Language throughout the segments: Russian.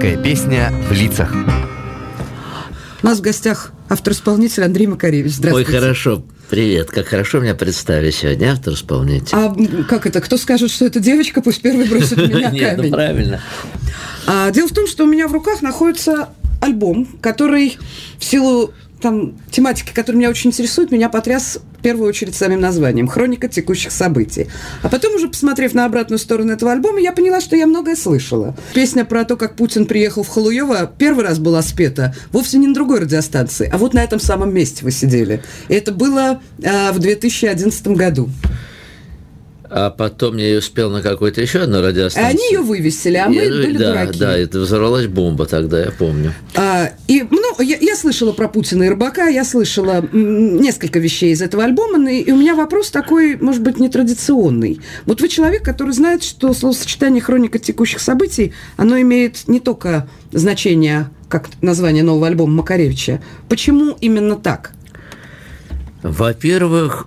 Русская песня в лицах. У нас в гостях автор-исполнитель Андрей Макаревич. Здравствуйте. Ой, хорошо. Привет. Как хорошо меня представили сегодня, автор-исполнитель. А как это? Кто скажет, что это девочка, пусть первый бросит в меня камень. Нет, ну правильно. Дело в том, что у меня в руках находится альбом, который в силу тематики, которая меня очень интересует, меня потряс в первую очередь самим названием «Хроника текущих событий». А потом, уже посмотрев на обратную сторону этого альбома, я поняла, что я многое слышала. Песня про то, как Путин приехал в Халуево, первый раз была спета вовсе не на другой радиостанции, а вот на этом самом месте вы сидели. И это было в 2011 году. А потом я успел на какой-то еще одной радиостанции. Они ее вывесили, а мы были дураки. Да, это взорвалась бомба тогда, я помню. Я слышала про Путина и Рыбака, я слышала несколько вещей из этого альбома, и у меня вопрос такой, может быть, нетрадиционный. Вот вы человек, который знает, что словосочетание «хроника текущих событий», оно имеет не только значение, как название нового альбома Макаревича. Почему именно так? Во-первых,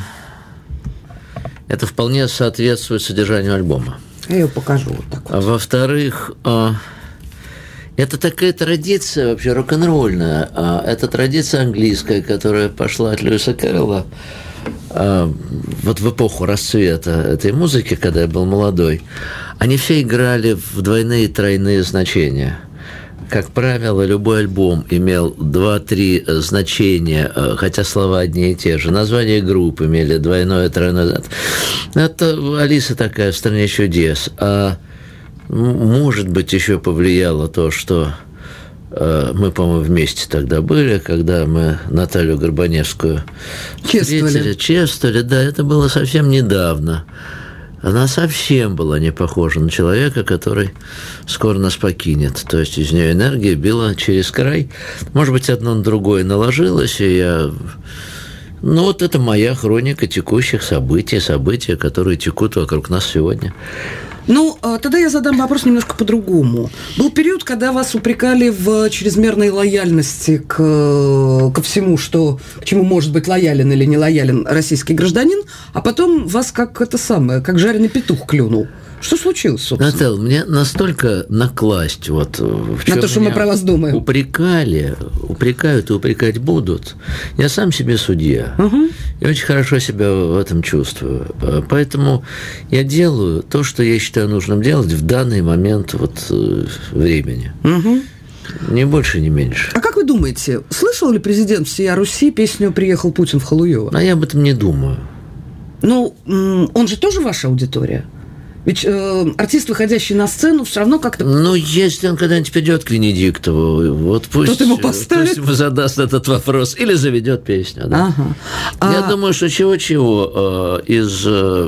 это вполне соответствует содержанию альбома. Я ее покажу вот так вот. А во-вторых, это такая традиция вообще рок-н-ролльная. Это традиция английская, которая пошла от Льюиса Кэрролла вот в эпоху расцвета этой музыки, когда я был молодой. Они все играли в двойные и тройные значения. Как правило, любой альбом имел 2-3 значения, хотя слова одни и те же. Название групп имели двойное, тройное. Это Алиса такая в «Стране чудес». А может быть, еще повлияло то, что мы, по-моему, вместе тогда были, когда мы Наталью Горбаневскую чествовали. Да, это было совсем недавно. Она совсем была не похожа на человека, который скоро нас покинет. То есть из нее энергия била через край. Может быть, одно на другое наложилось, и я... Ну, вот это моя хроника текущих событий, которые текут вокруг нас сегодня. Ну, тогда я задам вопрос немножко по-другому. Был период, когда вас упрекали в чрезмерной лояльности ко всему, к чему может быть лоялен или не лоялен российский гражданин, а потом вас как жареный петух клюнул. Что случилось, собственно? Наталья, мне настолько накласть на то, что мы про вас думаем. Упрекают и упрекать будут. Я сам себе судья. Угу. И очень хорошо себя в этом чувствую. Поэтому я делаю то, что я считаю нужным делать в данный момент времени. Угу. Ни больше, ни меньше. А как вы думаете, слышал ли президент всея Руси песню «Приехал Путин в Халуево»? А я об этом не думаю. Ну, он же тоже ваша аудитория? Ведь артист, выходящий на сцену, все равно как-то... Ну, если он когда-нибудь придет к Венедиктову, вот пусть ему задаст этот вопрос или заведет песню. Да? Ага. Я думаю, что чего-чего из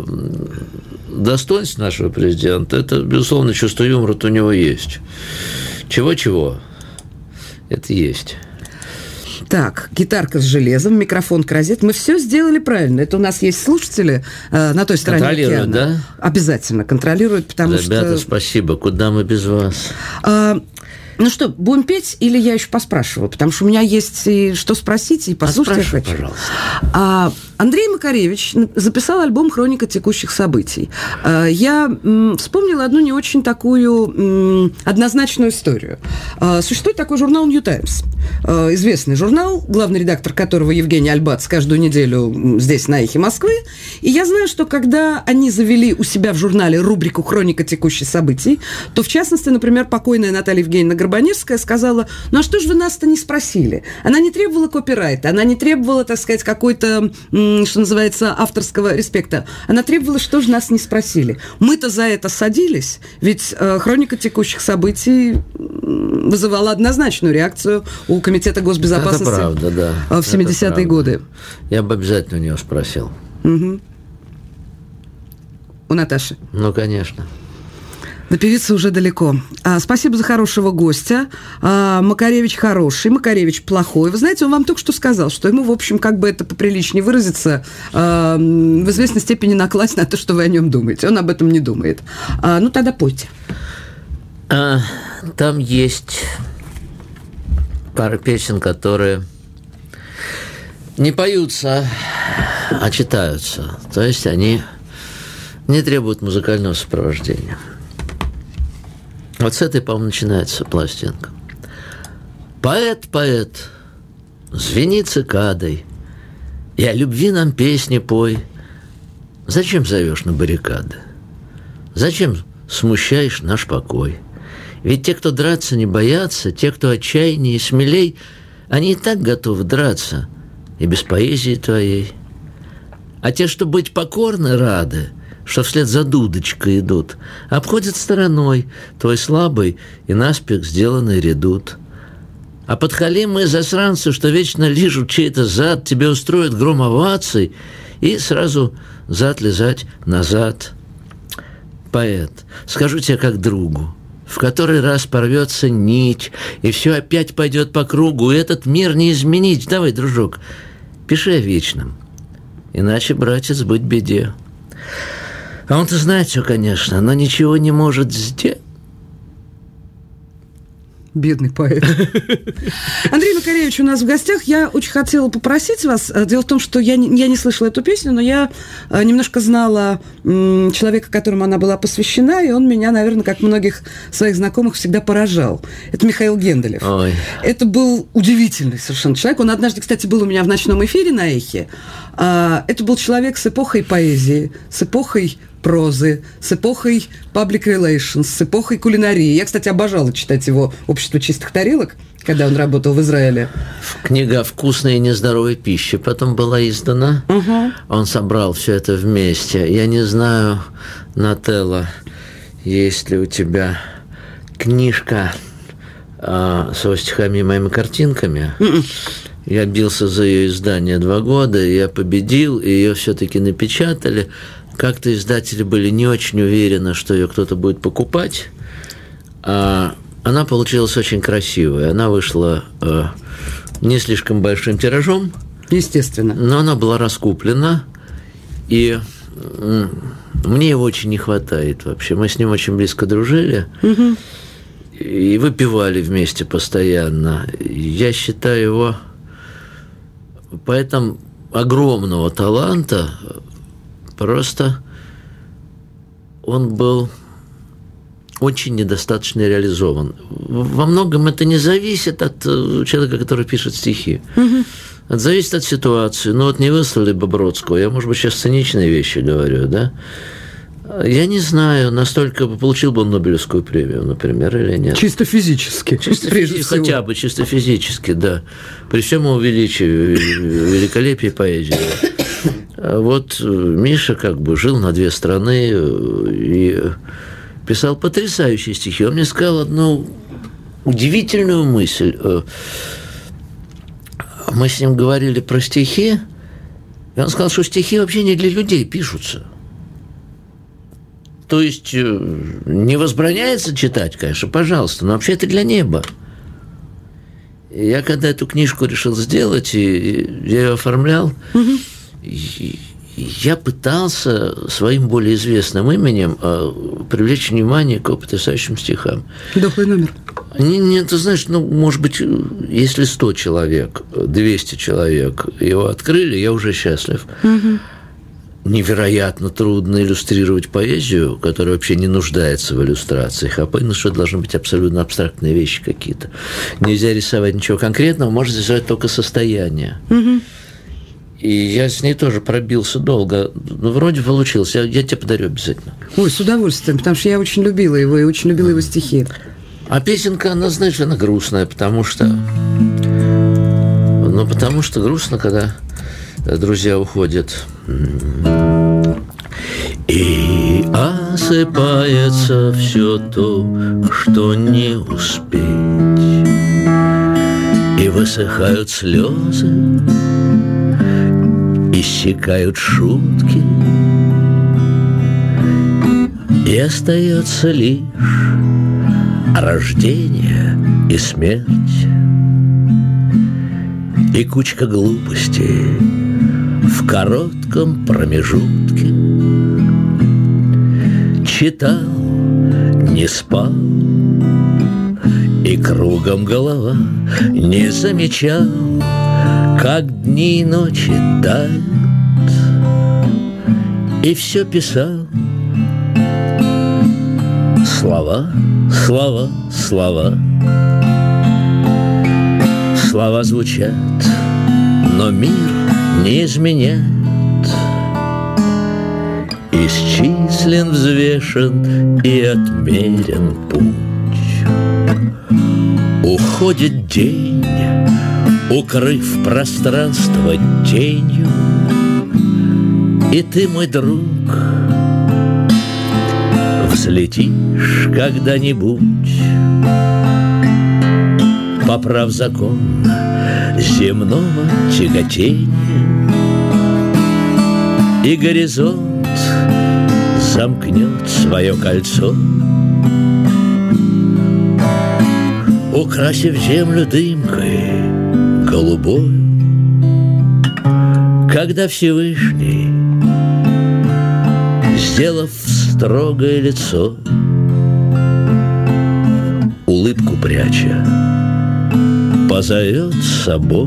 достоинств нашего президента, это, безусловно, чувство юмора у него есть. Чего-чего, это есть. Так, гитарка с железом, микрофон к-розет. Мы все сделали правильно. Это у нас есть слушатели на той стороне океана. Контролируют, да? Обязательно контролируют, потому что... Ребята, спасибо. Куда мы без вас? Ну что, будем петь или я еще поспрашиваю? Потому что у меня есть и что спросить, и послушать я хочу. Пожалуйста. Андрей Макаревич записал альбом «Хроника текущих событий». Я вспомнила одну не очень такую однозначную историю. Существует такой журнал «Нью Таймс». Известный журнал, главный редактор которого Евгений Альбац каждую неделю здесь, на «Эхе Москвы». И я знаю, что когда они завели у себя в журнале рубрику «Хроника текущих событий», то, в частности, например, покойная Наталья Евгеньевна Горбаневская сказала: ну а что же вы нас-то не спросили? Она не требовала копирайта, она не требовала, так сказать, какой-то, что называется, авторского респекта. Она требовала, что же нас не спросили. Мы-то за это садились, ведь хроника текущих событий вызывала однозначную реакцию у Комитета госбезопасности. Это правда, да. В 70-е годы. Я бы обязательно у нее спросил. Угу. У Наташи. Ну, конечно. До певицы уже далеко. Спасибо за хорошего гостя. Макаревич хороший, Макаревич плохой. Вы знаете, он вам только что сказал, что ему, в общем, как бы это поприличнее выразиться, в известной степени накласть на то, что вы о нем думаете. Он об этом не думает. Ну, тогда пойте. Там есть пара песен, которые не поются, а читаются. То есть они не требуют музыкального сопровождения. Вот с этой, по-моему, начинается пластинка. Поэт, поэт, звени цикадой, и о любви нам песни пой. Зачем зовешь на баррикады? Зачем смущаешь наш покой? Ведь те, кто драться не боятся, те, кто отчаяннее и смелей, они и так готовы драться, и без поэзии твоей. А те, что быть покорны рады, что вслед за дудочкой идут, обходят стороной твой слабый и наспех сделанный редут. А подхалимые засранцы, что вечно лижут чей-то зад, тебе устроят гром оваций и сразу зад лизать назад. Поэт, скажу тебе как другу, в который раз порвется нить, и все опять пойдет по кругу, и этот мир не изменить. Давай, дружок, пиши о вечном, иначе, братец, быть беде. А он-то знает все, конечно, но ничего не может сделать. Бедный поэт. Андрей Макаревич у нас в гостях. Я очень хотела попросить вас. Дело в том, что я не слышала эту песню, но я немножко знала человека, которому она была посвящена, и он меня, наверное, как многих своих знакомых, всегда поражал. Это Михаил Генделев. Ой. Это был удивительный совершенно человек. Он однажды, кстати, был у меня в ночном эфире на «Эхе». Это был человек с эпохой поэзии, с эпохой прозы, с эпохой public relations, с эпохой кулинарии. Я, кстати, обожала читать его «Общество чистых тарелок», когда он работал в Израиле. Книга о вкусной и нездоровой пище потом была издана. Он собрал все это вместе. Я не знаю, Нателла, есть ли у тебя книжка с его стихами и моими картинками. Я бился за ее издание 2 года, я победил, и ее все-таки напечатали. Как-то издатели были не очень уверены, что ее кто-то будет покупать. Она получилась очень красивой. Она вышла не слишком большим тиражом. Естественно. Но она была раскуплена. И мне его очень не хватает вообще. Мы с ним очень близко дружили. И выпивали вместе постоянно. Я считаю его поэтом огромного таланта. Просто он был очень недостаточно реализован. Во многом это не зависит от человека, который пишет стихи. Это зависит от ситуации. Ну вот не выслали бы Бродского. Я, может быть, сейчас циничные вещи говорю, да? Я не знаю, настолько получил бы он Нобелевскую премию, например, или нет. Чисто физически. Хотя бы чисто физически, да. При всем его величии, великолепии поэзии. Вот Миша как бы жил на 2 страны и писал потрясающие стихи. Он мне сказал одну удивительную мысль. Мы с ним говорили про стихи, и он сказал, что стихи вообще не для людей пишутся. То есть не возбраняется читать, конечно, пожалуйста, но вообще это для неба. И я когда эту книжку решил сделать, и я ее оформлял, я пытался своим более известным именем привлечь внимание к потрясающим стихам. Дохлый номер. Нет, ты знаешь, может быть, если 100 человек, 200 человек его открыли, я уже счастлив. Невероятно трудно иллюстрировать поэзию, которая вообще не нуждается в иллюстрациях, а понял, что должны быть абсолютно абстрактные вещи какие-то. Нельзя рисовать ничего конкретного, можно рисовать только состояние. И я с ней тоже пробился долго. Ну, вроде получилось. Я тебе подарю обязательно. Ой, с удовольствием, потому что я очень любила его и очень любила его стихи. А песенка, она, знаешь, она грустная, потому что грустно, когда друзья уходят. И осыпается все то, что не успеть, и высыхают слезы, иссякают шутки, и остается лишь рождение и смерть, и кучка глупостей в коротком промежутке. Читал, не спал, и кругом голова, не замечал, как дни и ночи тают, и все писал, Слова, слова, слова. Слова звучат, но мир не изменяет. Исчислен, взвешен и отмерен путь. Уходит день, укрыв пространство тенью, и ты, мой друг, взлетишь когда-нибудь. Поправ закон земного тяготения, и горизонт замкнет свое кольцо, украсив землю дымкой голубой, когда Всевышний, сделав строгое лицо, улыбку пряча, позовет с собой.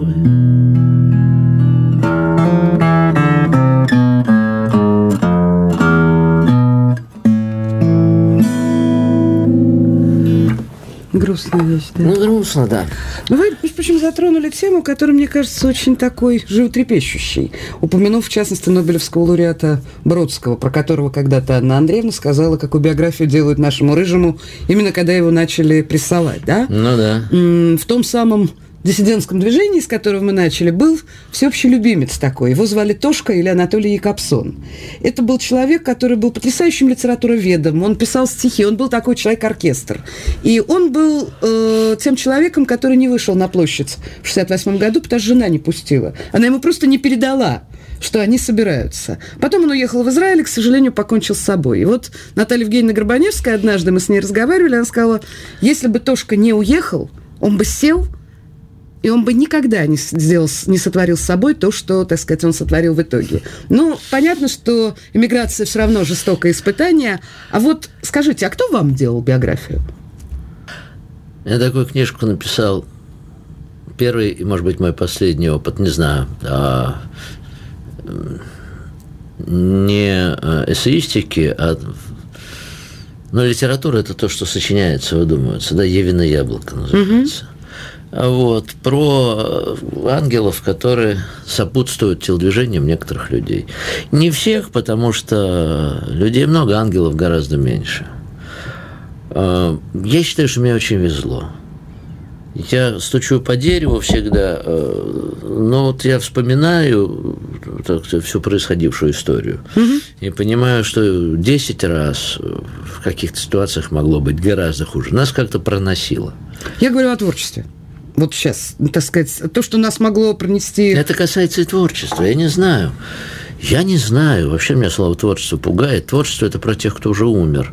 Грустная вещь, да? Ну, грустно, да. Но вы, между прочим, затронули тему, которая, мне кажется, очень такой животрепещущей. Упомянув, в частности, нобелевского лауреата Бродского, про которого когда-то Анна Андреевна сказала, какую биографию делают нашему Рыжему, именно когда его начали прессовать, да? Ну, да. В том самом диссидентском движении, с которого мы начали, был всеобщий любимец такой. Его звали Тошка или Анатолий Якобсон. Это был человек, который был потрясающим литературоведом. Он писал стихи, он был такой человек-оркестр. И он был тем человеком, который не вышел на площадь в 1968 году, потому что жена не пустила. Она ему просто не передала, что они собираются. Потом он уехал в Израиль и, к сожалению, покончил с собой. И вот Наталья Евгеньевна Горбаневская, однажды мы с ней разговаривали, она сказала, если бы Тошка не уехал, он бы сел, и он бы никогда не сотворил с собой то, что, так сказать, он сотворил в итоге. Ну, понятно, что эмиграция все равно жестокое испытание. А вот скажите, а кто вам делал биографию? Я такую книжку написал. Первый и, может быть, мой последний опыт, не знаю, не эссеистики, но литература – это то, что сочиняется, выдумывается. Да, «Евино яблоко» называется. Вот, про ангелов, которые сопутствуют телодвижениям некоторых людей. Не всех, потому что людей много, ангелов гораздо меньше. Я считаю, что мне очень везло. Я стучу по дереву всегда, но вот я вспоминаю всю происходившую историю и понимаю, что 10 раз в каких-то ситуациях могло быть гораздо хуже. Нас как-то проносило. Я говорю о творчестве. Вот сейчас, так сказать, то, что нас могло пронести... Это касается и творчества, я не знаю. Я не знаю. Вообще меня слово «творчество» пугает. Творчество – это про тех, кто уже умер.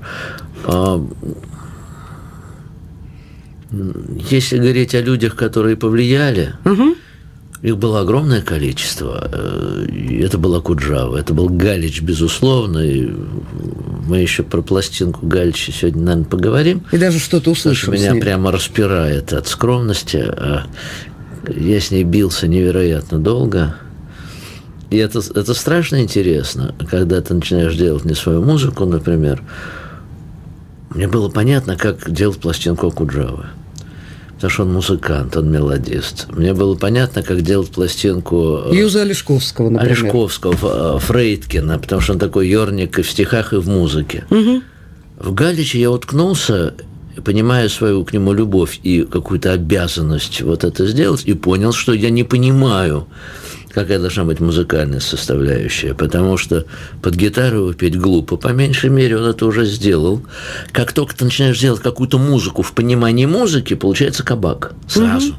Если говорить о людях, которые повлияли, их было огромное количество. Это была Куджава, это был Галич, безусловно. И мы еще про пластинку Галича сегодня, наверное, поговорим. И даже что-то услышим. Меня прямо распирает от скромности. Я с ней бился невероятно долго. И это страшно интересно, когда ты начинаешь делать не свою музыку, например. Мне было понятно, как делать пластинку Куджавы. Потому что он музыкант, он мелодист. Мне было понятно, как делать пластинку... Юза Олешковского, например. Олешковского, Фрейдкина, потому что он такой ёрник и в стихах, и в музыке. В Галиче я уткнулся, понимая свою к нему любовь и какую-то обязанность вот это сделать, и понял, что я не понимаю, какая должна быть музыкальная составляющая, потому что под гитару его петь глупо. По меньшей мере, он это уже сделал. Как только ты начинаешь делать какую-то музыку в понимании музыки, получается кабак сразу.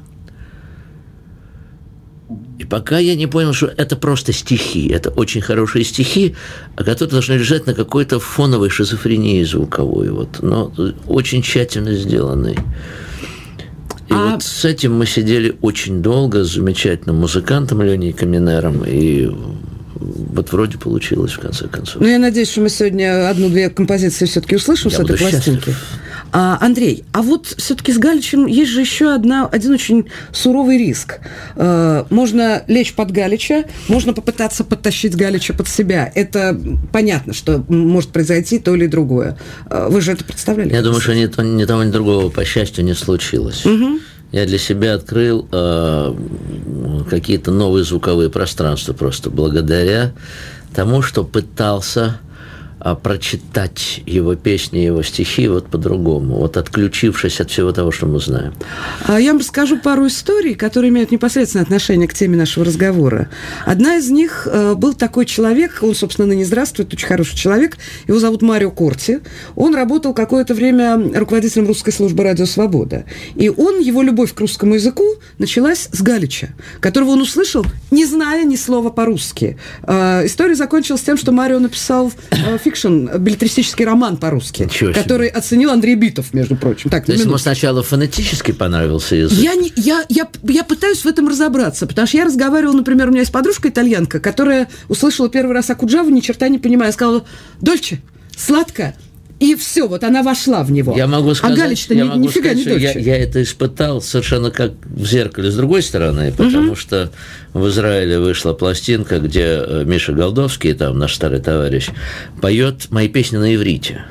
И пока я не понял, что это просто стихи, это очень хорошие стихи, которые должны лежать на какой-то фоновой шизофрении звуковой, вот, но очень тщательно сделанной. И вот с этим мы сидели очень долго с замечательным музыкантом Леней Каминером, и вот вроде получилось в конце концов. Ну, я надеюсь, что мы сегодня одну-две композиции все-таки услышим с этой пластинки. Андрей, а вот все-таки с Галичем есть же еще один очень суровый риск. Можно лечь под Галича, можно попытаться подтащить Галича под себя. Это понятно, что может произойти то или другое. Вы же это представляли? Я думаю, что ни того, ни другого, по счастью, не случилось. Угу. Я для себя открыл какие-то новые звуковые пространства просто благодаря тому, что пытался прочитать его песни, его стихи вот по-другому, вот отключившись от всего того, что мы знаем. Я вам расскажу пару историй, которые имеют непосредственное отношение к теме нашего разговора. Одна из них был такой человек, он, собственно, ныне здравствует, очень хороший человек, его зовут Марио Корти. Он работал какое-то время руководителем русской службы «Радио Свобода». И его любовь к русскому языку началась с Галича, которого он услышал, не зная ни слова по-русски. История закончилась тем, что Марио написал билетристический роман по-русски, который оценил Андрей Битов, между прочим. Так, то есть ему сначала фонетически понравился язык? Я пытаюсь в этом разобраться, потому что я разговаривала, например, у меня есть подружка итальянка, которая услышала первый раз Окуджаву, ни черта не понимая, сказала: «Дольче, сладко». И все, вот она вошла в него. Я могу сказать, Галич-то нифига не дольче. Я это испытал совершенно как в зеркале с другой стороны, потому что в Израиле вышла пластинка, где Миша Голдовский, там наш старый товарищ, поет мои песни на иврите.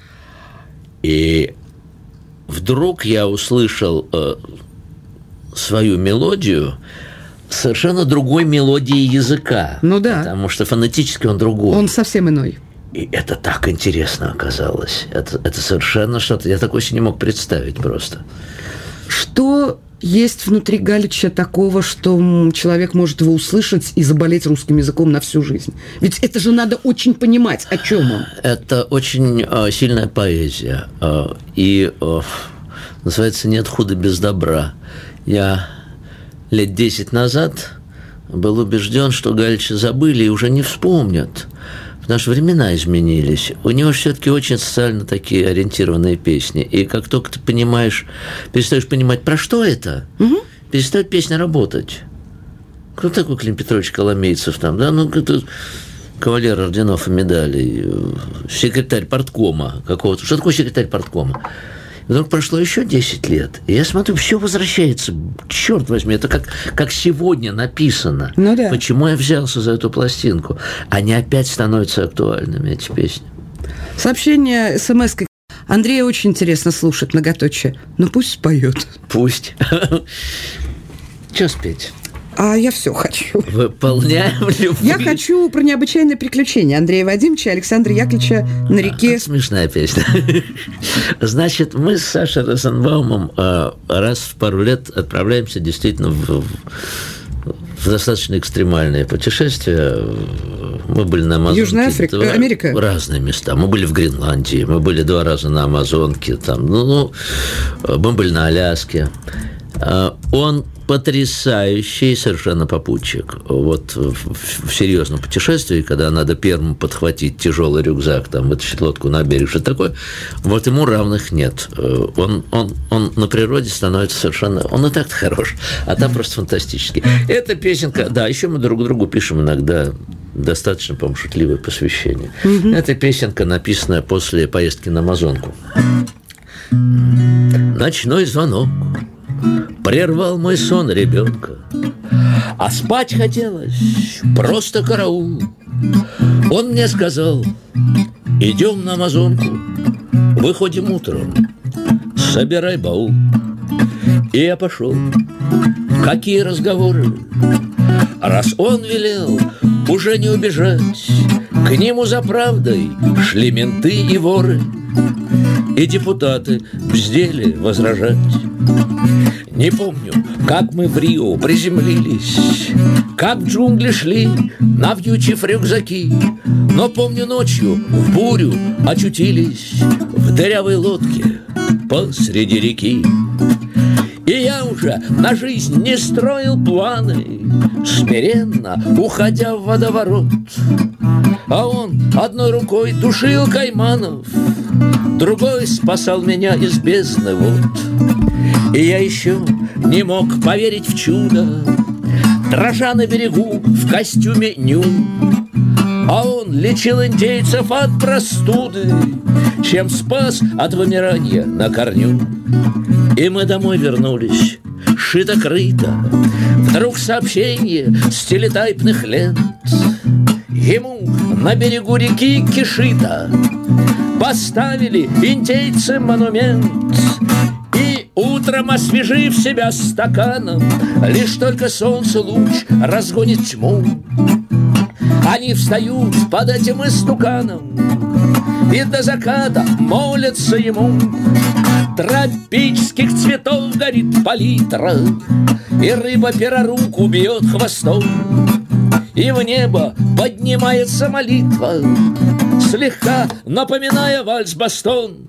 И вдруг я услышал свою мелодию совершенно другой мелодии языка. Ну да. Потому что фонетически он другой. Он совсем иной. И это так интересно оказалось. Это совершенно что-то. Я такое себе не мог представить просто. Что есть внутри Галича такого, что человек может его услышать и заболеть русским языком на всю жизнь? Ведь это же надо очень понимать, о чем он. Это очень сильная поэзия. И называется «Нет худа без добра». Я лет 10 назад был убежден, что Галича забыли и уже не вспомнят. Потому что времена изменились. У него все-таки очень социально такие ориентированные песни. И как только ты перестаешь понимать, про что это, перестает песня работать. Кто такой Клим Петрович Коломейцев там? Да, это кавалер орденов и медалей, секретарь парткома какого-то. Что такое секретарь парткома? Вдруг прошло еще 10 лет, и я смотрю, все возвращается. Черт возьми, это как сегодня написано. Ну да. Почему я взялся за эту пластинку? Они опять становятся актуальными, эти песни. Сообщение смс-кой. Андрея очень интересно слушать, многоточие. Ну пусть споет. Пусть. Что спеть? А я все хочу. Выполняем любовь. Я хочу про необычайное приключение Андрея Вадимовича и Александра Яковлевича на реке. Смешная песня. Значит, мы с Сашей Розенбаумом раз в пару лет отправляемся действительно в достаточно экстремальные путешествия. Мы были на Амазонке. Южная Африка, Америка. Разные места. Мы были в Гренландии, мы были 2 раза на Амазонке. Там, мы были на Аляске. Он потрясающий совершенно попутчик. Вот в серьезном путешествии, когда надо первому подхватить тяжелый рюкзак, там, вытащить лодку на берег, что такое, вот ему равных нет. Он на природе становится совершенно... Он и так-то хорош, а там просто фантастический. Эта песенка... Да, еще мы друг другу пишем иногда достаточно, по-моему, шутливое посвящение. Эта песенка, написанная после поездки на Амазонку. Ночной звонок прервал мой сон ребенка, а спать хотелось просто караул. Он мне сказал: идем на Амазонку, выходим утром, собирай баул. И я пошел. Какие разговоры! Раз он велел, уже не убежать. К нему за правдой шли менты и воры, и депутаты бздели возражать. Не помню, как мы в Рио приземлились, как в джунгли шли, навьючив рюкзаки. Но помню, ночью в бурю очутились в дырявой лодке посреди реки. И я уже на жизнь не строил планы, смиренно уходя в водоворот. А он одной рукой тушил кайманов, другой спасал меня из бездны вод. И я еще не мог поверить в чудо, дрожа на берегу в костюме ню. а он лечил индейцев от простуды, чем спас от вымирания на корню. И мы домой вернулись, шито-крыто, вдруг сообщение с телетайпных лент. Ему на берегу реки Кишита поставили индейцы монумент. И утром, освежив себя стаканом, лишь только солнце луч разгонит тьму, они встают под этим истуканом и до заката молятся ему. Тропических цветов горит палитра, и рыба-пероруку бьет хвостом, и в небо поднимается молитва, слегка напоминая вальс-бастон.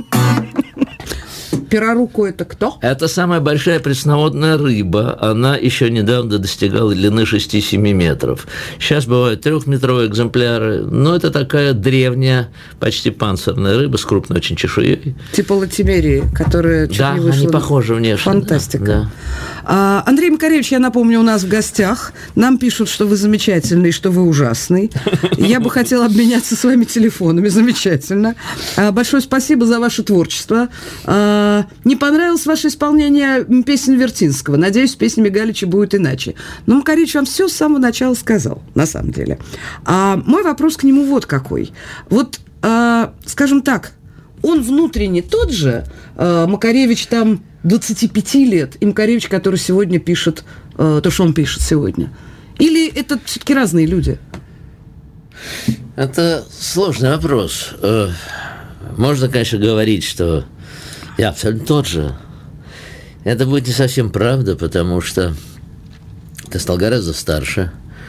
Пероруку это кто? Это самая большая пресноводная рыба. Она еще недавно достигала длины 6-7 метров. Сейчас бывают 3-метровые экземпляры, но это такая древняя, почти панцирная рыба с крупной очень чешуей. Типа латимерии, которая чуть да, не вышла. Они похожи внешне. Фантастика. Да. Андрей Макаревич, я напомню, у нас в гостях. Нам пишут, что вы замечательный, что вы ужасный. Я бы хотела обменяться с вами телефонами. Замечательно. Большое спасибо за ваше творчество. Не понравилось ваше исполнение песен Вертинского. Надеюсь, с песнями Галича будет иначе. Но Макаревич вам все с самого начала сказал, на самом деле. Мой вопрос к нему вот какой. Вот, скажем так, он внутренне тот же, Макаревич там 25 лет, и Макаревич, который сегодня пишет то, что он пишет сегодня. Или это все-таки разные люди? Это сложный вопрос. Можно, конечно, говорить, что я абсолютно тот же. Это будет не совсем правда, потому что ты стал гораздо старше,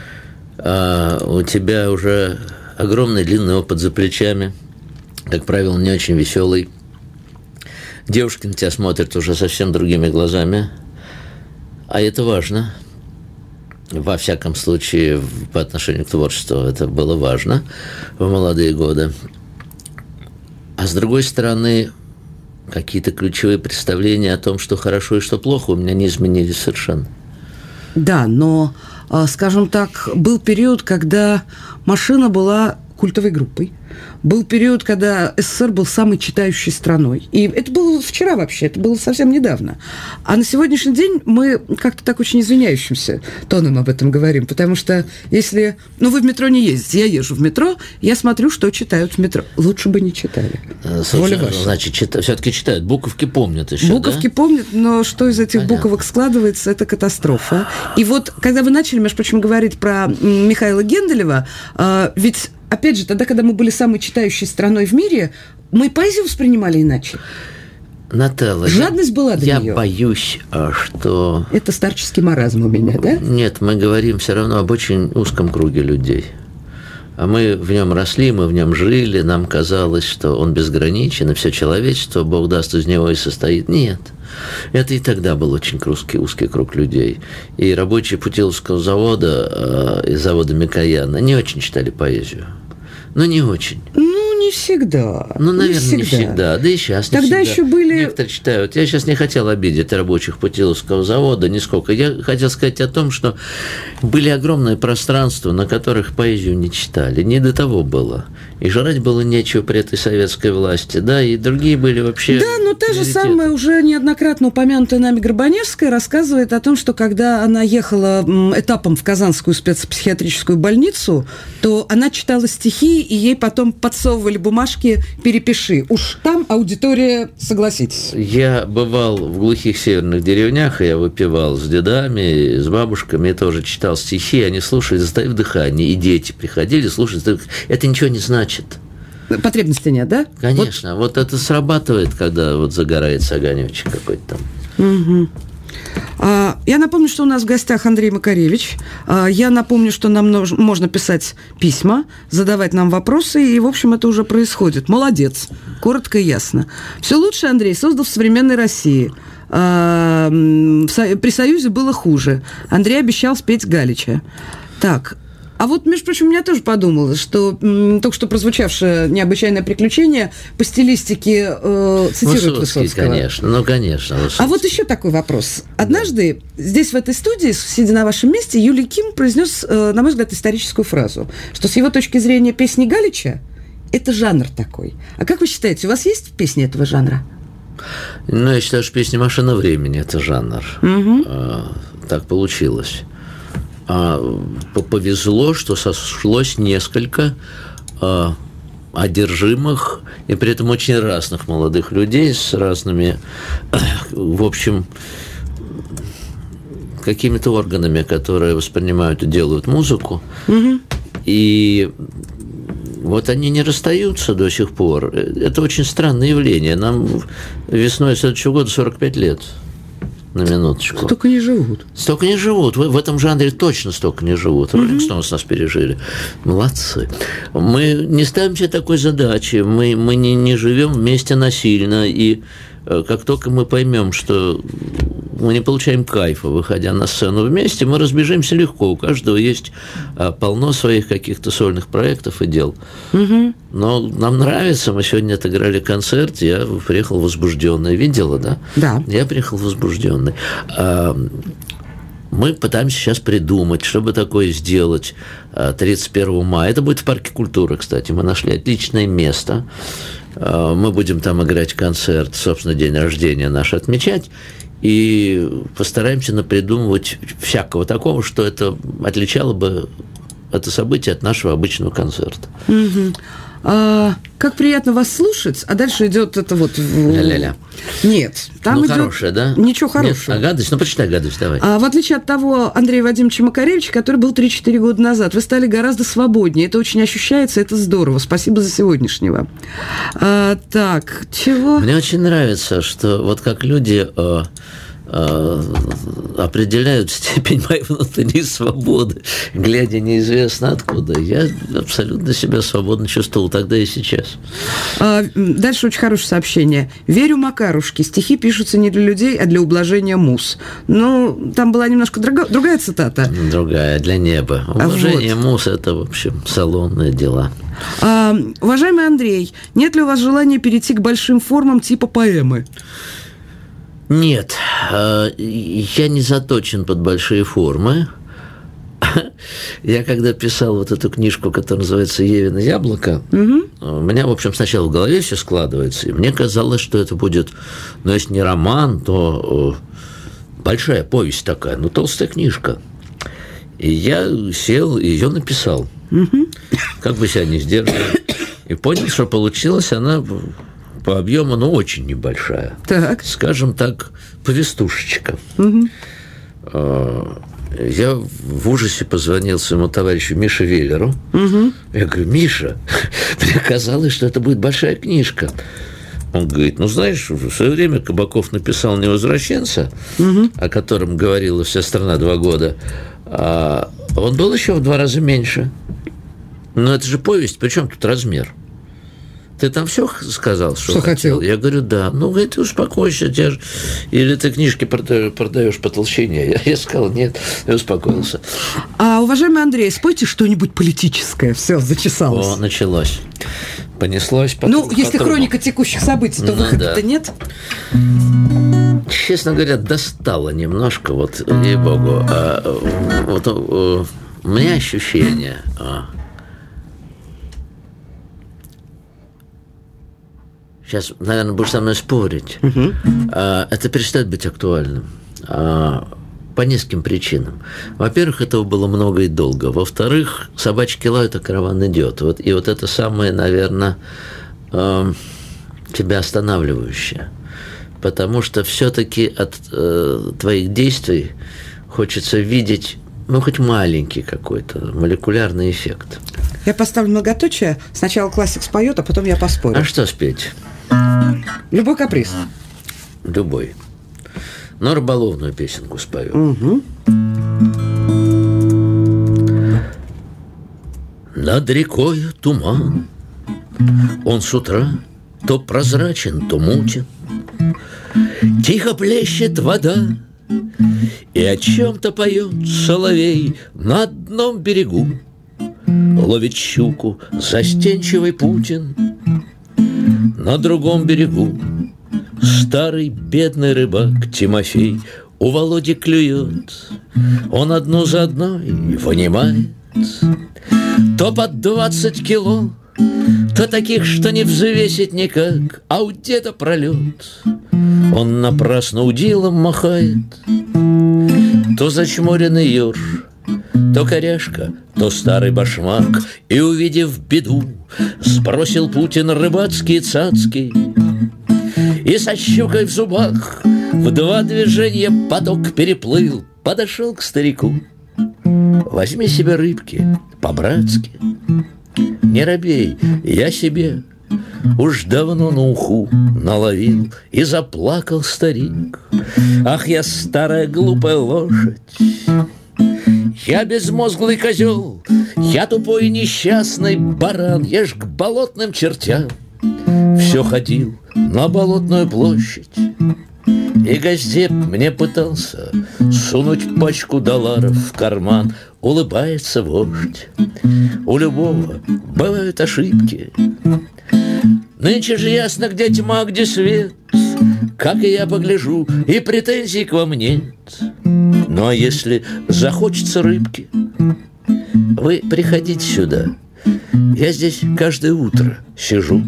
у тебя уже огромный длинный опыт за плечами, как правило, не очень веселый. Девушки на тебя смотрят уже совсем другими глазами, а это важно. Во всяком случае, по отношению к творчеству это было важно в молодые годы. А с другой стороны, какие-то ключевые представления о том, что хорошо и что плохо, у меня не изменились совершенно. Да, но, скажем так, был период, когда «Машина» была культовой группой. Был период, когда СССР был самой читающей страной. И это было вчера вообще, это было совсем недавно. А на сегодняшний день мы как-то так очень извиняющимся тоном об этом говорим. Потому что если... Ну, вы в метро не ездите, я езжу в метро, я смотрю, что читают в метро. Лучше бы не читали. Слушай, значит, все-таки читают. Буковки помнят еще, буковки помнят, но что из этих буковок складывается, это катастрофа. И вот, когда вы начали, между прочим, говорить про Михаила Генделева, ведь... Опять же, тогда, когда мы были самой читающей страной в мире, мы поэзию воспринимали иначе. Нателла, жадность была до нее. Я боюсь, что... Это старческий маразм у меня, да? Нет, мы говорим все равно об очень узком круге людей. А мы в нем росли, мы в нем жили, нам казалось, что он безграничен, и все человечество, Бог даст, из него и состоит. Нет. Это и тогда был очень узкий круг людей. И рабочие Путиловского завода и завода Микояна не очень читали поэзию. Ну, не очень. Ну, не всегда. Ну, наверное, не всегда. Да и сейчас не тогда всегда. Еще были... Некоторые читают. Я сейчас не хотел обидеть рабочих Путиловского завода нисколько. Я хотел сказать о том, что были огромные пространства, на которых поэзию не читали. Не до того было. И жрать было нечего при этой советской власти. Да, и другие были вообще... Да, но та же самая, уже неоднократно упомянутая нами Горбаневская рассказывает о том, что когда она ехала этапом в Казанскую спецпсихиатрическую больницу, то она читала стихи, и ей потом подсовывали бумажки «перепиши». Уж там аудитория, согласитесь. Я бывал в глухих северных деревнях, и я выпивал с дедами, с бабушками, и тоже читал стихи, они слушали, затаив дыхание, и дети приходили, слушали. Это ничего не значит. Потребности нет, да? Конечно. Вот это срабатывает, когда вот загорается огонечек какой-то там. Угу. Я напомню, что у нас в гостях Андрей Макаревич. Я напомню, что нам можно писать письма, задавать нам вопросы, и, в общем, это уже происходит. Молодец. Коротко и ясно. Все лучше Андрей создал в современной России. При Союзе было хуже. Андрей обещал спеть Галича. Так, А вот, между прочим, у меня тоже подумалось, что только что прозвучавшее «Необычайное приключение» по стилистике цитирует Высоцкого. Конечно, конечно. Высоцкий. А вот еще такой вопрос. Однажды здесь, в этой студии, сидя на вашем месте, Юлий Ким произнес, на мой взгляд, историческую фразу, что с его точки зрения песни Галича – это жанр такой. А как вы считаете, у вас есть песни этого жанра? Ну, я считаю, что песня «Машина времени» – это жанр. Угу. Так получилось. Повезло, что сошлось несколько одержимых и при этом очень разных молодых людей с разными, в общем, какими-то органами, которые воспринимают и делают музыку. Угу. И вот они не расстаются до сих пор. Это очень странное явление. Нам весной следующего года 45 лет. На минуточку. Столько не живут. Столько не живут. В этом жанре точно столько не живут. Роллинг Стоунс нас пережили. Молодцы. Мы не ставим себе такой задачи. Мы не живем вместе насильно. И как только мы поймем, что мы не получаем кайфа, выходя на сцену вместе, мы разбежимся легко. У каждого есть полно своих каких-то сольных проектов и дел. Угу. Но нам нравится. Мы сегодня отыграли концерт. Я приехал возбужденный. Видела, да? Да. Я приехал возбужденный. Мы пытаемся сейчас придумать, чтобы такое сделать 31 мая. Это будет в Парке культуры, кстати. Мы нашли отличное место. Мы будем там играть концерт, собственно, день рождения наш отмечать. И постараемся напридумывать всякого такого, что это отличало бы это событие от нашего обычного концерта. Угу. Как приятно вас слушать, а дальше идет это вот... Ля-ля-ля. Нет, там идет... хорошее, да? Ничего хорошего. Нет, гадость? Ну, прочитай гадость, давай. В отличие от того Андрея Вадимовича Макаревича, который был 3-4 года назад, вы стали гораздо свободнее. Это очень ощущается, это здорово. Спасибо за сегодняшнего. Так, чего? Мне очень нравится, что вот как люди... определяют степень моей внутренней свободы, глядя неизвестно откуда. Я абсолютно себя свободно чувствовал тогда и сейчас. Дальше очень хорошее сообщение. «Верю Макарушке. Стихи пишутся не для людей, а для ублажения муз». Ну, там была немножко другая цитата. Другая, для неба. Ублажение муз – это, в общем, салонные дела. Уважаемый Андрей, нет ли у вас желания перейти к большим формам типа поэмы? Нет, я не заточен под большие формы. Я когда писал вот эту книжку, которая называется «Евино яблоко», у меня, в общем, сначала в голове все складывается, и мне казалось, что это будет, ну, если не роман, то большая повесть такая, ну, толстая книжка. И я сел и ее написал, как бы себя не сдерживал, и понял, что получилась она... по объему, но очень небольшая. Так. Скажем так, повестушечка. Угу. Я в ужасе позвонил своему товарищу Мише Веллеру. Угу. Я говорю: Миша, мне казалось, что это будет большая книжка. Он говорит: ну, знаешь, в свое время Кабаков написал «Невозвращенца», о котором говорила вся страна 2 года. А он был еще в 2 раза меньше. Но это же повесть, причем тут размер? Ты там все сказал, что хотел? Я говорю: да. Ну, говорит, ты успокойся, тебя же... Или ты книжки продаешь по толщине? Я сказал: нет, я успокоился. Уважаемый Андрей, спойте что-нибудь политическое. Все, зачесалось. О, началось. Понеслось. Если хроника текущих событий, то выхода-то нет. Честно говоря, достало немножко, вот, ей-богу. У меня ощущение... Сейчас, наверное, будешь со мной спорить. Это перестает быть актуальным. По нескольким причинам. Во-первых, этого было много и долго. Во-вторых, собачки лают, а караван идет. И вот это самое, наверное, тебя останавливающее. Потому что все-таки от твоих действий хочется видеть, ну, хоть маленький какой-то молекулярный эффект. Я поставлю многоточие. Сначала классик споет, а потом я поспорю. А что спеть? Любой каприз. Любой. Но рыболовную песенку спою. Угу. Над рекой туман. Он с утра то прозрачен, то мутен. Тихо плещет вода, и о чем-то поет соловей на одном берегу. ловит щуку застенчивый Путин. На другом берегу старый бедный рыбак Тимофей у Володи клюет. Он одну за одной вынимает то под 20 кило, то таких, что не взвесить никак, а у деда пролет. Он напрасно удилом махает. То зачморенный ёж, то коряшка, то старый башмак. И, увидев беду, сбросил Путин рыбацкие цацки и со щукой в зубах в 2 движения поток переплыл. Подошел к старику. Возьми себе рыбки по-братски. Не робей, я себе уж давно на уху наловил. И заплакал старик. Ах, я старая глупая лошадь, я безмозглый козел, я тупой несчастный баран, я ж к болотным чертям все ходил на Болотную площадь. И Газдеп мне пытался сунуть пачку долларов в карман. Улыбается вождь. У любого бывают ошибки. Нынче же ясно, где тьма, где свет. Как и я погляжу, и претензий к вам нет. Ну а если захочется рыбки, вы приходите сюда. Я здесь каждое утро сижу.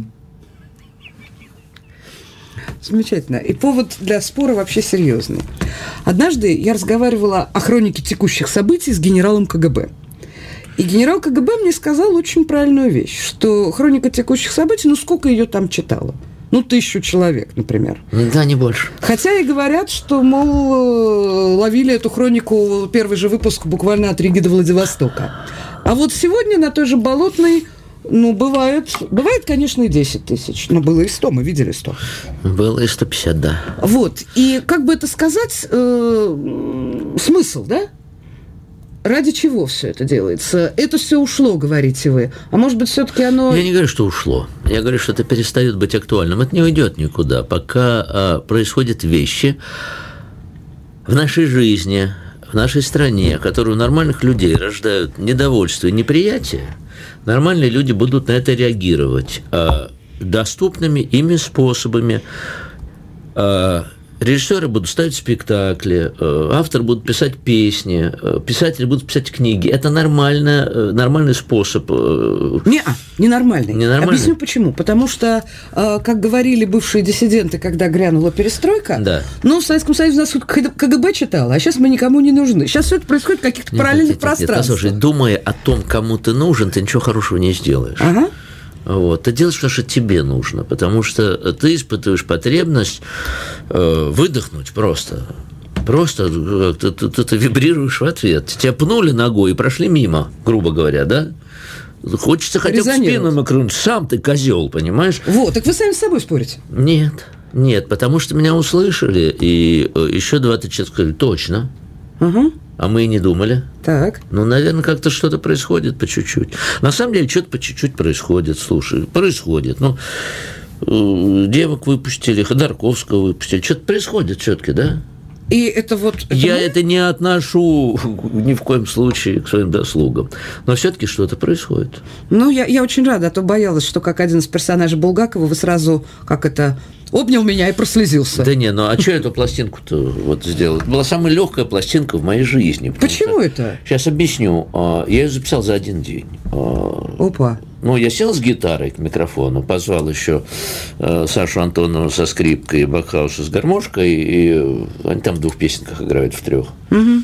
Замечательно. И повод для спора вообще серьезный. Однажды я разговаривала о хронике текущих событий с генералом КГБ. И генерал КГБ мне сказал очень правильную вещь, что хроника текущих событий, ну сколько ее там читала? Ну, 1000 человек, например. Да, не больше. Хотя и говорят, что, мол, ловили эту хронику, первый же выпуск буквально от Риги до Владивостока. А вот сегодня на той же Болотной, ну, бывает, конечно, и 10 тысяч. Но было и 100, мы видели 100. Было и 150, да. Вот. И, как бы это сказать, смысл, да? Ради чего все это делается? Это все ушло, говорите вы. А может быть, все-таки оно... Я не говорю, что ушло. Я говорю, что это перестает быть актуальным. Это не уйдет никуда, пока происходят вещи в нашей жизни, в нашей стране, которые у нормальных людей рождают недовольство и неприятие. Нормальные люди будут на это реагировать доступными ими способами. Режиссеры будут ставить спектакли, авторы будут писать песни, писатели будут писать книги. Это нормальный способ. Ненормальный. Объясню почему. Потому что, как говорили бывшие диссиденты, когда грянула перестройка, да. Ну, в Советском Союзе нас КГБ читало, а сейчас мы никому не нужны. Сейчас все это происходит в каких-то параллельных пространствах. Послушай, думая о том, кому ты нужен, ты ничего хорошего не сделаешь. Ага. Вот. Ты делаешь то, что тебе нужно, потому что ты испытываешь потребность выдохнуть просто. Просто ты вибрируешь в ответ. Тебя пнули ногой и прошли мимо, грубо говоря, да? Хочется хотя бы в спину накрыть. Сам ты козел, понимаешь? Вот, так вы сами с собой спорите? Нет, потому что меня услышали, и еще 20 человек сказали, точно. Угу. А мы и не думали. Так. Ну, наверное, как-то что-то происходит по чуть-чуть. На самом деле, что-то по чуть-чуть происходит. Слушай, происходит. Ну, девок выпустили, Ходорковского выпустили. Что-то происходит все-таки, да? И это вот... Я это не отношу ни в коем случае к своим заслугам. Но все-таки что-то происходит. Ну, я очень рада, а то боялась, что как один из персонажей Булгакова вы сразу, обнял меня и прослезился. Да не, ну а что эту пластинку-то вот сделать? Это была самая легкая пластинка в моей жизни. Почему это? Сейчас объясню. Я ее записал за один день. Опа. Ну, я сел с гитарой к микрофону, позвал еще Сашу Антонова со скрипкой, Бакхауса с гармошкой, и они там в 2 песенках играют, в 3. Угу.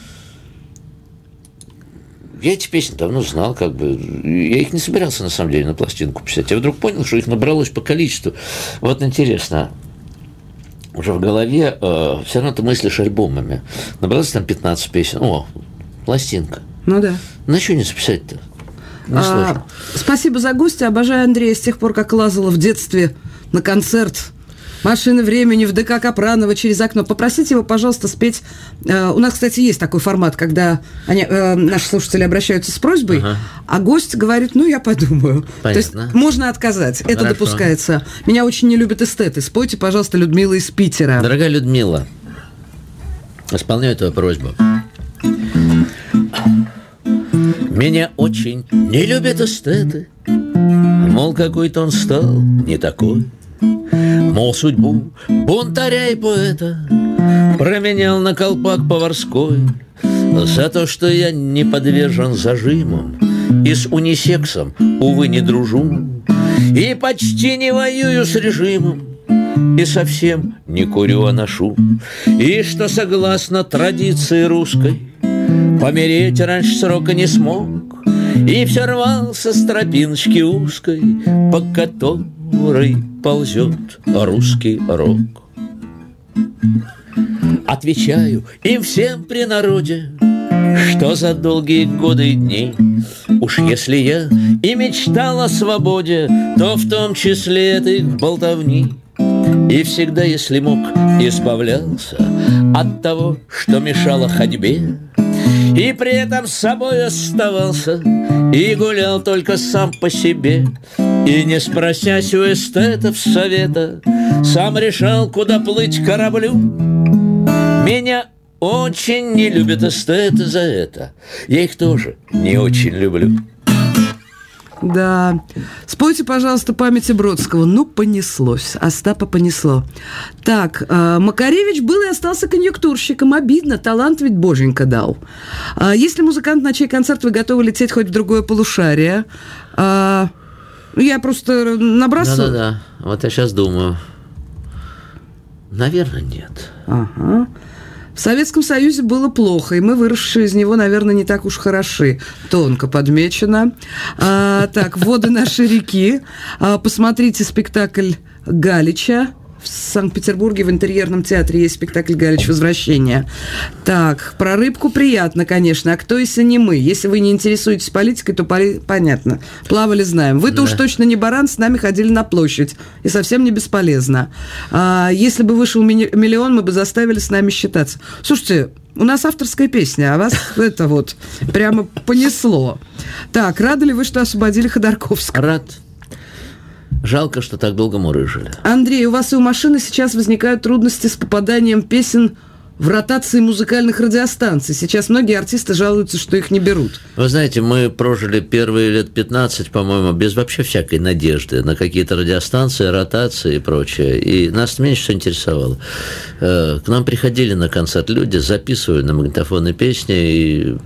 Я эти песни давно знал, я их не собирался, на самом деле, на пластинку писать. Я вдруг понял, что их набралось по количеству. Вот интересно, уже в голове все равно ты мыслишь альбомами. Набралось там 15 песен. О, пластинка. Ну да. На что не записать-то? Спасибо за гостя. Обожаю Андрея с тех пор, как лазала в детстве на концерт «Машины времени» в ДК Капранова через окно. Попросите его, пожалуйста, спеть. У нас, кстати, есть такой формат, когда наши слушатели обращаются с просьбой, а гость говорит, я подумаю. Понятно. То есть можно отказать. Это Хорошо. Допускается. Меня очень не любят эстеты. Спойте, пожалуйста, Людмила из Питера. Дорогая Людмила, исполняю твою просьбу. Меня очень не любят эстеты, мол, какой-то он стал не такой. Мол, судьбу бунтаря и поэта променял на колпак поварской. За то, что я не подвержен зажимам и с унисексом, увы, не дружу, и почти не воюю с режимом, и совсем не курю, а ношу. И что, согласно традиции русской, помереть раньше срока не смог, и все рвался с тропиночки узкой, по которой ползет русский рок. Отвечаю им всем при народе, что за долгие годы и дни уж если я и мечтал о свободе, то в том числе этой болтовни. И всегда, если мог, избавлялся от того, что мешало ходьбе, и при этом с собой оставался и гулял только сам по себе. И не спросясь у эстетов совета, сам решал, куда плыть кораблю. Меня очень не любят эстеты за это. Я их тоже не очень люблю. Да. Спойте, пожалуйста, памяти Бродского. Ну, понеслось. Остапа понесло. Так, Макаревич был и остался конъюнктурщиком. Обидно. Талант ведь боженька дал. Если музыкант, на чей концерт вы готовы лететь хоть в другое полушарие? Я просто набрасываю. Да-да-да. Вот я сейчас думаю. Наверное, нет. Ага. В Советском Союзе было плохо, и мы, выросшие из него, наверное, не так уж хороши. Тонко подмечено. Так, «Воды нашей реки». Посмотрите спектакль Галича. В Санкт-Петербурге в Интерьерном театре есть спектакль «Галич. Возвращение». Так, про рыбку приятно, конечно. А кто, если не мы? Если вы не интересуетесь политикой, то понятно. Плавали, знаем. Вы-то уж точно не баран, с нами ходили на площадь. И совсем не бесполезно. Если бы вышел миллион, мы бы заставили с нами считаться. Слушайте, у нас авторская песня, а вас это вот прямо понесло. Так, рады ли вы, что освободили Ходорковского? Рад. Жалко, что так долго мурыжили. Андрей, у вас и у машины сейчас возникают трудности с попаданием песен в ротации музыкальных радиостанций. Сейчас многие артисты жалуются, что их не берут. Вы знаете, мы прожили первые лет 15, по-моему, без вообще всякой надежды на какие-то радиостанции, ротации и прочее. И нас меньше всего интересовало. К нам приходили на концерт люди, записывали на магнитофоны песни, и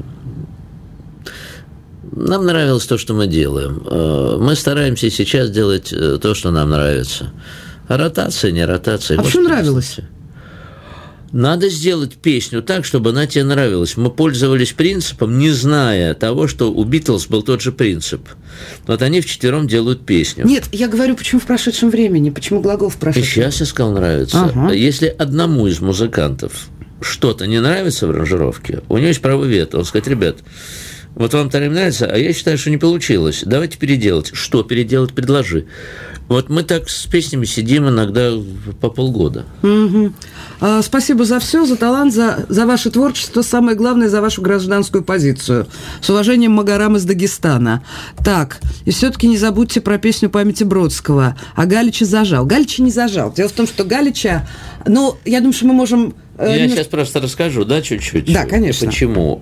нам нравилось то, что мы делаем. Мы стараемся и сейчас делать то, что нам нравится. А ротация, не ротация. А почему нравилось? Надо сделать песню так, чтобы она тебе нравилась. Мы пользовались принципом, не зная того, что у Битлз был тот же принцип. Вот они вчетвером делают песню. Нет, я говорю, почему в прошедшем времени, почему глагол в прошедшем. И сейчас я сказал, нравится. Ага. Если одному из музыкантов что-то не нравится в аранжировке, у него есть право вето. Он сказать: ребят, вот вам тарим нравится, а я считаю, что не получилось. Давайте переделать. Что переделать? Предложи. Вот мы так с песнями сидим иногда по полгода. Угу. Спасибо за все, за талант, за ваше творчество, самое главное, за вашу гражданскую позицию. С уважением, Магарам из Дагестана. Так, и все-таки не забудьте про песню памяти Бродского. А Галича зажал. Галича не зажал. Дело в том, что Галича... Ну, я думаю, что мы можем... Я сейчас просто расскажу, да, чуть-чуть? Да, конечно. Почему?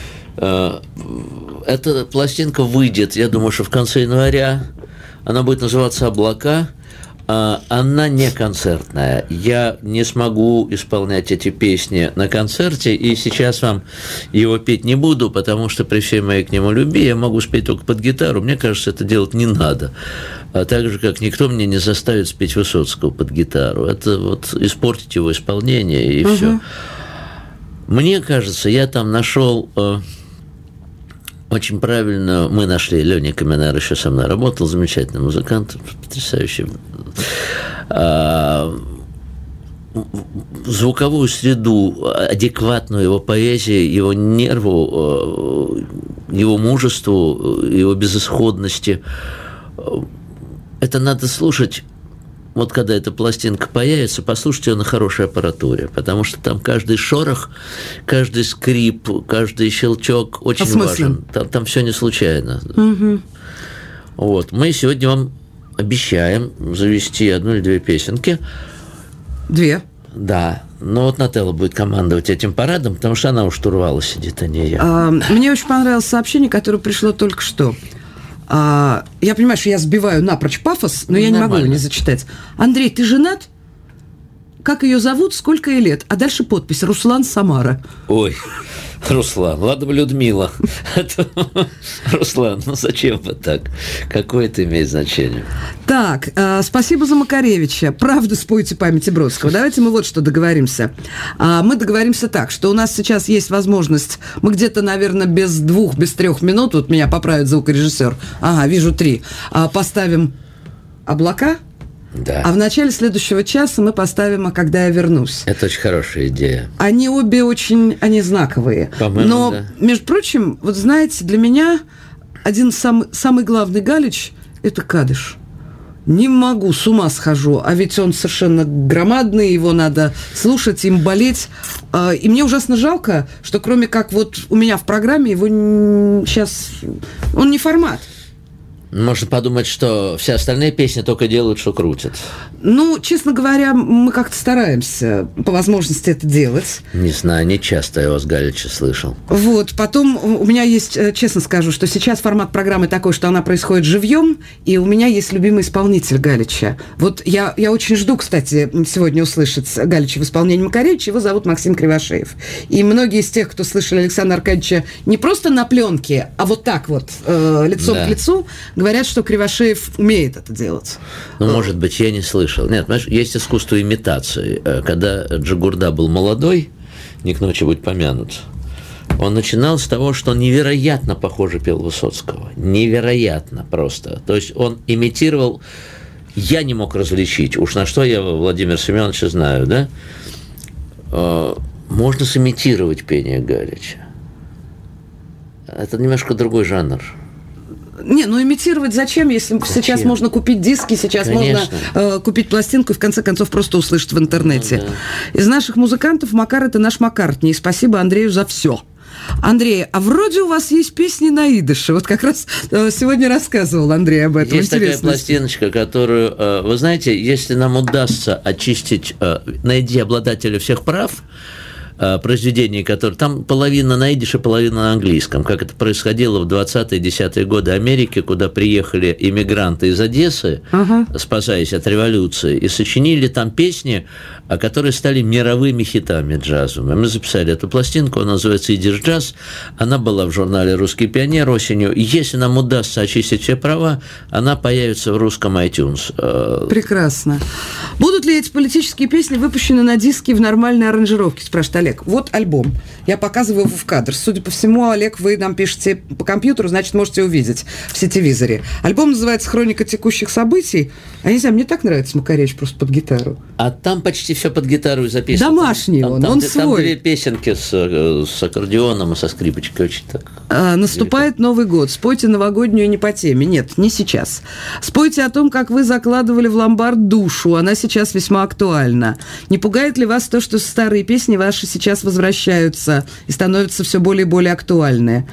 Эта пластинка выйдет, я думаю, что в конце января. Она будет называться «Облака». Она не концертная. Я не смогу исполнять эти песни на концерте, и сейчас вам его петь не буду, потому что при всей моей к нему любви я могу спеть только под гитару. Мне кажется, это делать не надо. А так же, как никто мне не заставит спеть Высоцкого под гитару. Это вот испортить его исполнение, и все. Мне кажется, я там нашел... Очень правильно мы нашли, Леня Каменар еще со мной работал, замечательный музыкант, потрясающий. Звуковую среду, адекватную его поэзии, его нерву, его мужеству, его безысходности. Это надо слушать. Вот когда эта пластинка появится, послушайте ее на хорошей аппаратуре, потому что там каждый шорох, каждый скрип, каждый щелчок очень важен. Там все не случайно. Угу. Вот. Мы сегодня вам обещаем завести одну или две песенки. Две. Да. Но вот Нателла будет командовать этим парадом, потому что она у штурвала сидит, а не я. Мне очень понравилось сообщение, которое пришло только что. Я понимаю, что я сбиваю напрочь пафос, но я не могу его не зачитать. Андрей, ты женат? Как ее зовут? Сколько ей лет? А дальше подпись. Руслан Самара. Ой, Руслан, ладно бы Людмила. Руслан, ну зачем вы так? Какое это имеет значение? Так, спасибо за Макаревича. Правду спойте памяти Бродского. Давайте мы вот что договоримся. Мы договоримся так, что у нас сейчас есть возможность, мы где-то, наверное, без 3 минут, вот меня поправит звукорежиссер, вижу 3, поставим облака. Да. А в начале следующего часа мы поставим «А когда я вернусь». Это очень хорошая идея. Они обе они знаковые. По-моему, но, да. Между прочим, вот знаете, для меня один самый главный Галич – это Кадыш. Не могу, с ума схожу. А ведь он совершенно громадный, его надо слушать, им болеть. И мне ужасно жалко, что кроме как вот у меня в программе его сейчас… Он не формат. Можно подумать, что все остальные песни только делают, что крутят. Ну, честно говоря, мы как-то стараемся по возможности это делать. Не знаю, не часто я вас, Галича, слышал. Вот, потом у меня есть, честно скажу, что сейчас формат программы такой, что она происходит живьем, и у меня есть любимый исполнитель Галича. Вот я очень жду, кстати, сегодня услышать Галича в исполнении Макаревича, его зовут Максим Кривошеев. И многие из тех, кто слышали Александра Аркадьевича не просто на пленке, а вот так вот, лицом к лицу, говорят, что Кривошеев умеет это делать. Ну, может быть, я не слышал. Нет, понимаешь, есть искусство имитации. Когда Джигурда был молодой, не к ночи будь помянут, он начинал с того, что он невероятно похоже пел Высоцкого. Невероятно просто. То есть он имитировал... Я не мог различить. Уж на что я Владимира Семеновича знаю, да? Можно сымитировать пение Галича. Это немножко другой жанр. Не, ну имитировать зачем, если сейчас можно купить диски, сейчас можно купить пластинку и в конце концов просто услышать в интернете. Ну, да. Из наших музыкантов Макар – это наш Маккартни. И спасибо Андрею за все. Андрей, а вроде у вас есть песни на идыше. Вот как раз сегодня рассказывал Андрей об этом. Есть такая пластиночка, которую, вы знаете, если нам удастся очистить, найди обладателя всех прав, произведений, которые... Там половина на идише, половина на английском, как это происходило в 20-е, 10-е годы Америки, куда приехали иммигранты из Одессы, спасаясь от революции, и сочинили там песни, которые стали мировыми хитами джазовыми. Мы записали эту пластинку, она называется «Идиш джаз», она была в журнале «Русский пионер» осенью, и если нам удастся очистить все права, она появится в русском iTunes. Прекрасно. Будут ли эти политические песни выпущены на диске в нормальной аранжировке, спрашивает Олег. Вот альбом. Я показываю его в кадр. Судя по всему, Олег, вы нам пишете по компьютеру, значит, можете увидеть в сетевизоре. Альбом называется «Хроника текущих событий». А не знаю, мне так нравится Макаревич просто под гитару. А там почти все под гитару и записано. Домашний он свой. Там две песенки с аккордеоном и со скрипочкой. Очень так. Наступает Новый год. Спойте новогоднюю не по теме. Нет, не сейчас. Спойте о том, как вы закладывали в ломбард душу. Она сейчас весьма актуальна. Не пугает ли вас то, что старые песни ваши сейчас возвращаются и становятся все более и более актуальны?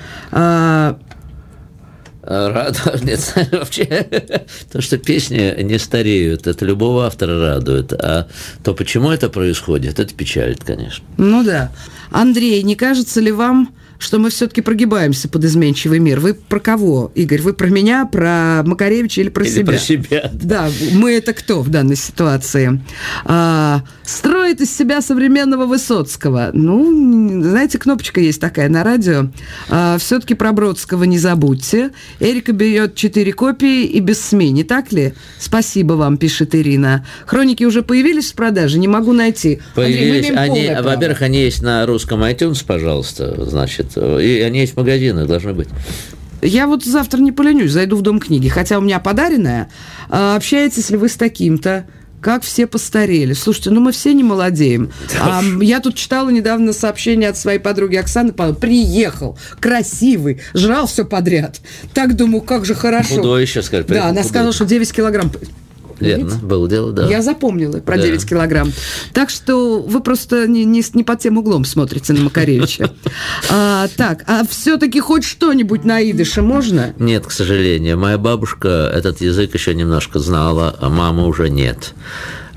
Нет, вообще, то, что песни не стареют, это любого автора радует. А то, почему это происходит, это печалит, конечно. Ну да. Андрей, не кажется ли вам, что мы все-таки прогибаемся под изменчивый мир? Вы про кого, Игорь? Вы про меня, про Макаревича или про себя? Про себя. Да, мы это кто в данной ситуации? Строит из себя современного Высоцкого. Ну, знаете, кнопочка есть такая на радио. Все-таки про Бродского не забудьте. Эрика берет 4 копии и без СМИ, не так ли? Спасибо вам, пишет Ирина. Хроники уже появились в продаже? Не могу найти. Появились. Андрей, во-первых, они есть на русском iTunes, пожалуйста, значит. И они есть в магазинах, должны быть. Я вот завтра не поленюсь, зайду в Дом книги, хотя у меня подаренная. Общаетесь ли вы с таким-то? Как все постарели. Слушайте, ну мы все не молодеем. Я тут читала недавно сообщение от своей подруги Оксаны. Приехал, красивый, жрал все подряд. Так думаю, как же хорошо. Худой еще, скажет. Да, она сказала, что 9 килограмм... Верно, было дело, да. Я запомнила про 9 килограмм. Так что вы просто не под тем углом смотрите на Макаревича. Так, а все-таки хоть что-нибудь на идыше можно? Нет, к сожалению. Моя бабушка этот язык еще немножко знала, а мама уже нет.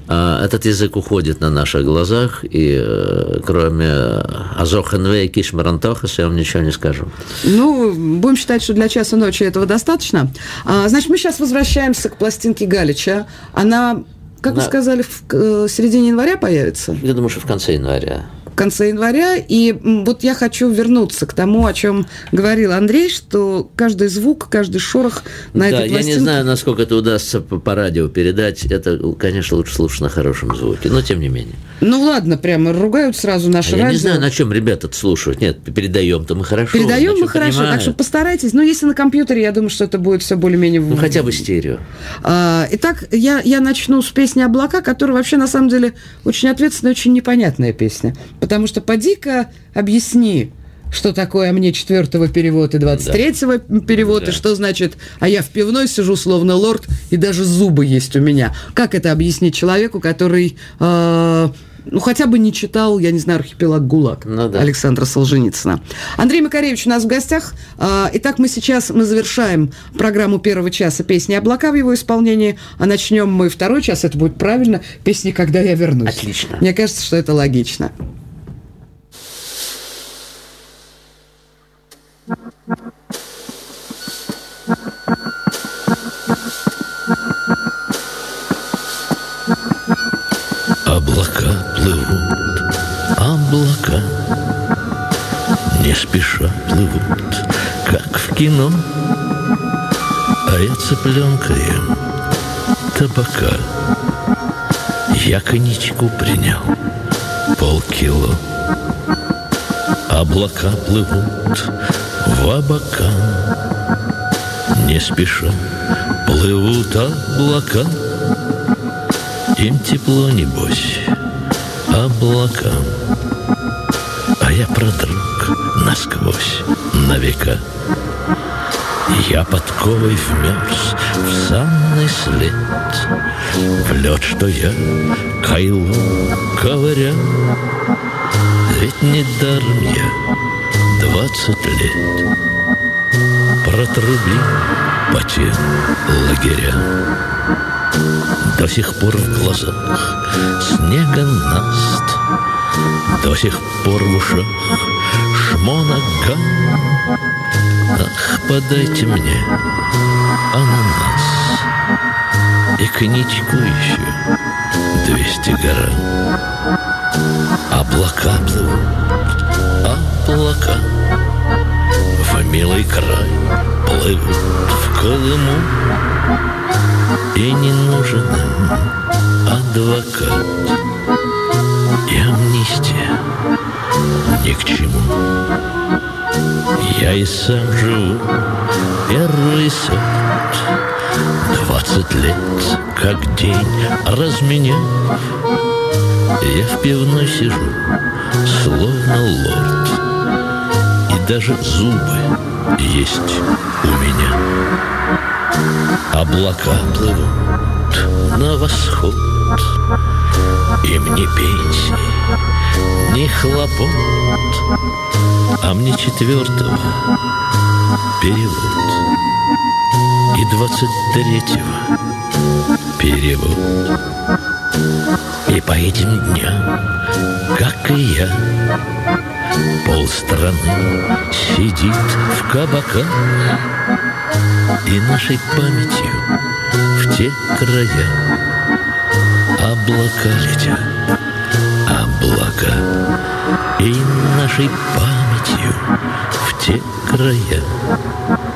Этот язык уходит на наших глазах, и кроме «Азохенвей кишмарантохас» я вам ничего не скажу. Ну, будем считать, что для часа ночи этого достаточно. Значит, мы сейчас возвращаемся к пластинке Галича. Она, как вы сказали, в середине января появится? Я думаю, что в конце января. В конце января, и вот я хочу вернуться к тому, о чем говорил Андрей, что каждый звук, каждый шорох на этой пластинке... Я не знаю, насколько это удастся по радио передать, это, конечно, лучше слушать на хорошем звуке, но тем не менее. Ну ладно, прямо ругают сразу наши радио. Я не знаю, на чем ребята слушают. Нет, передаем-то мы хорошо. Передаем мы хорошо, понимают. Так что постарайтесь. Но если на компьютере, я думаю, что это будет все более-менее... Ну, хотя бы стерео. Итак, я начну с песни «Облака», которая вообще, на самом деле, очень ответственная, очень непонятная песня. Потому что поди-ка объясни, что такое «А мне 4-го перевод и 23-го перевод, и что значит «А я в пивной сижу, словно лорд, и даже зубы есть у меня». Как это объяснить человеку, который... хотя бы не читал, я не знаю, «Архипелаг ГУЛАГ» Александра Солженицына. Андрей Макаревич у нас в гостях. Итак, мы завершаем программу первого часа песни «Облака» в его исполнении, а начнем мы второй час, это будет правильно, песни «Когда я вернусь». Отлично. Мне кажется, что это логично. Облака плывут, облака не спеша плывут, как в кино, а я цыпленка ем табака. Я коньячку принял полкило. Облака плывут в облака, не спеша плывут облака. Им тепло, небось, облакам, а я продрог насквозь на века. Я подковой вмерз в санный след, в лед, что я кайлом ковырял. Ведь недаром я 20 лет протрубил по тем лагерям. До сих пор в глазах снега наст, до сих пор в ушах шмонаган. Ах, подайте мне ананас и коньячку еще 200 грамм. Облака плывут, облака в милый край плывут в Колыму. И не нужен им адвокат, и амнистия ни к чему. Я и сам живу первый сорт, 20 лет, как день разменял. Я в пивной сижу, словно лорд, и даже зубы есть у меня. Облака плывут на восход, им ни пенсии, ни хлопот, а мне 4-го перевод и 23-го перевод. И по этим дням, как и я, полстраны сидит в кабаках, и нашей памятью в те края облака летят, облака, и нашей памятью в те края